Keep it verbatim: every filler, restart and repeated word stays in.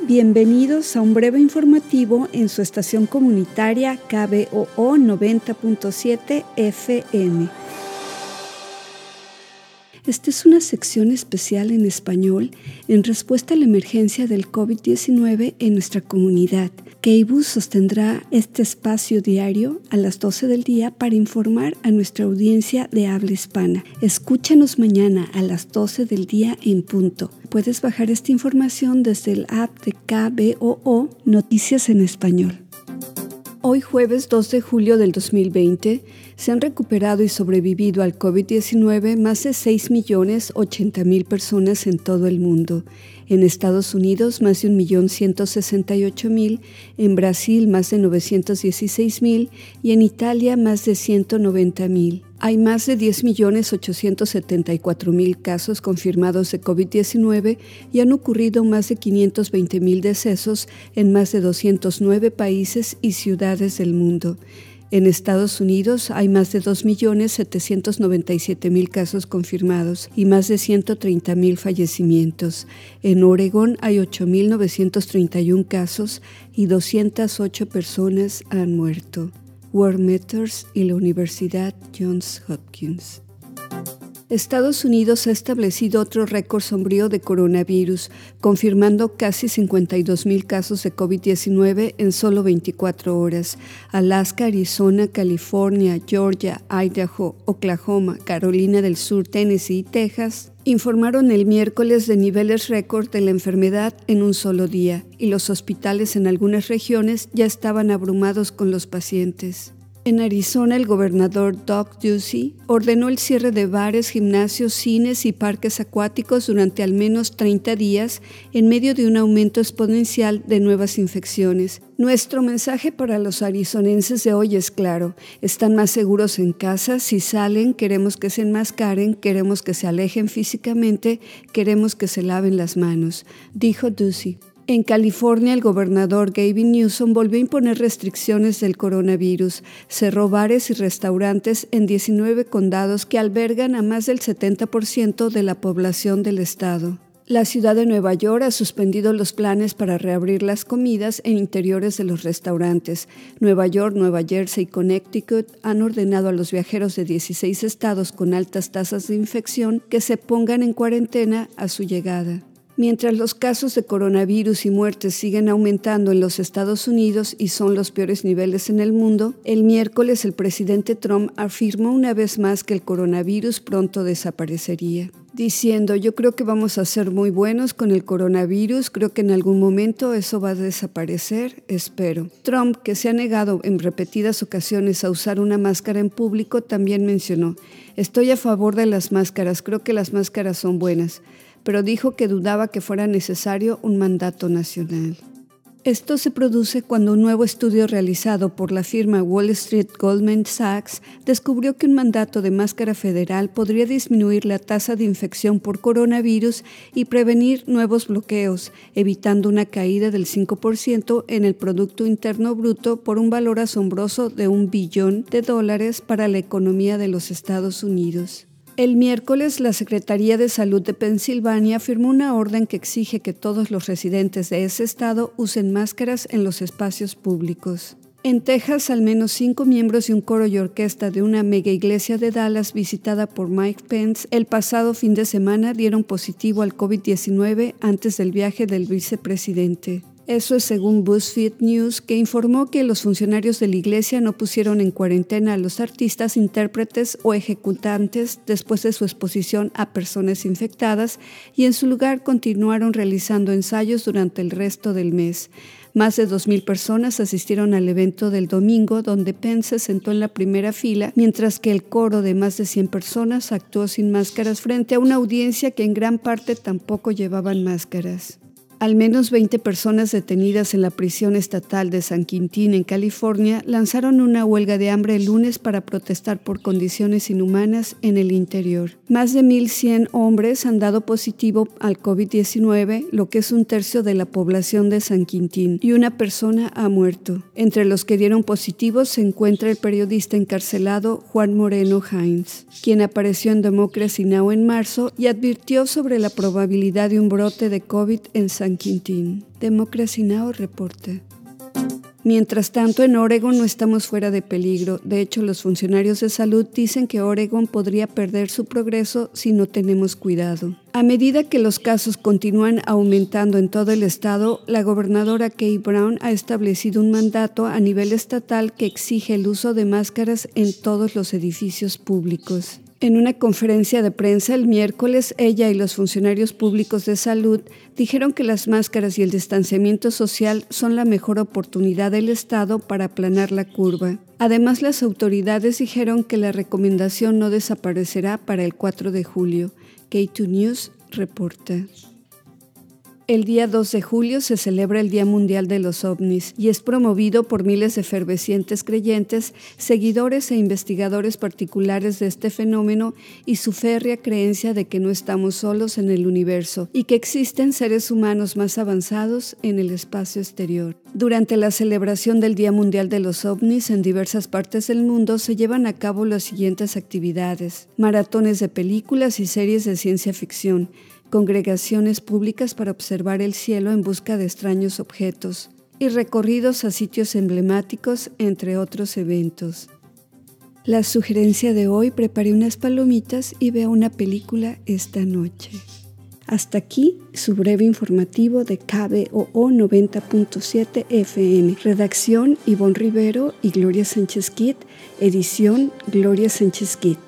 Bienvenidos a un breve informativo en su estación comunitaria K B O O noventa punto siete F M. Esta es una sección especial en español en respuesta a la emergencia del COVID diecinueve en nuestra comunidad. K B U sostendrá este espacio diario a las doce del día para informar a nuestra audiencia de habla hispana. Escúchanos mañana a las doce del día en punto. Puedes bajar esta información desde el app de K B O O Noticias en Español. Hoy jueves dos de julio del dos mil veinte se han recuperado y sobrevivido al COVID diecinueve más de seis millones ochenta mil personas en todo el mundo. En Estados Unidos más de un millón ciento sesenta y ocho mil, en Brasil más de novecientos dieciséis mil y en Italia más de ciento noventa mil. Hay más de diez millones ochocientos setenta y cuatro mil casos confirmados de COVID diecinueve y han ocurrido más de quinientos veinte mil decesos en más de doscientos nueve países y ciudades del mundo. En Estados Unidos hay más de dos millones setecientos noventa y siete mil casos confirmados y más de ciento treinta mil fallecimientos. En Oregón hay ocho mil novecientos treinta y uno casos y doscientas ocho personas han muerto. World Matters y la Universidad Johns Hopkins. Estados Unidos ha establecido otro récord sombrío de coronavirus, confirmando casi cincuenta y dos mil casos de COVID diecinueve en solo veinticuatro horas. Alaska, Arizona, California, Georgia, Idaho, Oklahoma, Carolina del Sur, Tennessee y Texas informaron el miércoles de niveles récord de la enfermedad en un solo día, y los hospitales en algunas regiones ya estaban abrumados con los pacientes. En Arizona, el gobernador Doug Ducey ordenó el cierre de bares, gimnasios, cines y parques acuáticos durante al menos treinta días en medio de un aumento exponencial de nuevas infecciones. Nuestro mensaje para los arizonenses de hoy es claro: están más seguros en casa, si salen queremos que se enmascaren, queremos que se alejen físicamente, queremos que se laven las manos, dijo Ducey. En California, el gobernador Gavin Newsom volvió a imponer restricciones del coronavirus. Cerró bares y restaurantes en diecinueve condados que albergan a más del setenta por ciento de la población del estado. La ciudad de Nueva York ha suspendido los planes para reabrir las comidas en interiores de los restaurantes. Nueva York, Nueva Jersey y Connecticut han ordenado a los viajeros de dieciséis estados con altas tasas de infección que se pongan en cuarentena a su llegada. Mientras los casos de coronavirus y muertes siguen aumentando en los Estados Unidos y son los peores niveles en el mundo, el miércoles el presidente Trump afirmó una vez más que el coronavirus pronto desaparecería, diciendo: yo creo que vamos a ser muy buenos con el coronavirus, creo que en algún momento eso va a desaparecer, espero. Trump, que se ha negado en repetidas ocasiones a usar una máscara en público, también mencionó: estoy a favor de las máscaras, creo que las máscaras son buenas, pero dijo que dudaba que fuera necesario un mandato nacional. Esto se produce cuando un nuevo estudio realizado por la firma Wall Street Goldman Sachs descubrió que un mandato de máscara federal podría disminuir la tasa de infección por coronavirus y prevenir nuevos bloqueos, evitando una caída del cinco por ciento en el Producto Interno Bruto por un valor asombroso de un billón de dólares para la economía de los Estados Unidos. El miércoles, la Secretaría de Salud de Pensilvania firmó una orden que exige que todos los residentes de ese estado usen máscaras en los espacios públicos. En Texas, al menos cinco miembros de un coro y orquesta de una mega iglesia de Dallas visitada por Mike Pence el pasado fin de semana dieron positivo al COVID diecinueve antes del viaje del vicepresidente. Eso es según BuzzFeed News, que informó que los funcionarios de la iglesia no pusieron en cuarentena a los artistas, intérpretes o ejecutantes después de su exposición a personas infectadas y en su lugar continuaron realizando ensayos durante el resto del mes. Más de dos mil personas asistieron al evento del domingo, donde Pence se sentó en la primera fila, mientras que el coro de más de cien personas actuó sin máscaras frente a una audiencia que en gran parte tampoco llevaban máscaras. Al menos veinte personas detenidas en la prisión estatal de San Quintín, en California, lanzaron una huelga de hambre el lunes para protestar por condiciones inhumanas en el interior. Más de mil cien hombres han dado positivo al COVID diecinueve, lo que es un tercio de la población de San Quintín, y una persona ha muerto. Entre los que dieron positivos se encuentra el periodista encarcelado Juan Moreno Hines, quien apareció en Democracy Now! En marzo y advirtió sobre la probabilidad de un brote de COVID en San San Quintín. Democracy Now! Reporta. Mientras tanto, en Oregon no estamos fuera de peligro. De hecho, los funcionarios de salud dicen que Oregon podría perder su progreso si no tenemos cuidado. A medida que los casos continúan aumentando en todo el estado, la gobernadora Kay Brown ha establecido un mandato a nivel estatal que exige el uso de máscaras en todos los edificios públicos. En una conferencia de prensa el miércoles, ella y los funcionarios públicos de salud dijeron que las máscaras y el distanciamiento social son la mejor oportunidad del Estado para aplanar la curva. Además, las autoridades dijeron que la recomendación no desaparecerá para el cuatro de julio. K dos News reporta. El día dos de julio se celebra el Día Mundial de los OVNIs y es promovido por miles de fervientes creyentes, seguidores e investigadores particulares de este fenómeno y su férrea creencia de que no estamos solos en el universo y que existen seres humanos más avanzados en el espacio exterior. Durante la celebración del Día Mundial de los OVNIs en diversas partes del mundo se llevan a cabo las siguientes actividades: maratones de películas y series de ciencia ficción, congregaciones públicas para observar el cielo en busca de extraños objetos y recorridos a sitios emblemáticos, entre otros eventos. La sugerencia de hoy: prepare unas palomitas y vea una película esta noche. Hasta aquí su breve informativo de K B O O noventa punto siete F M. Redacción: Ivonne Rivero y Gloria Sánchez Kit. Edición: Gloria Sánchez Kit.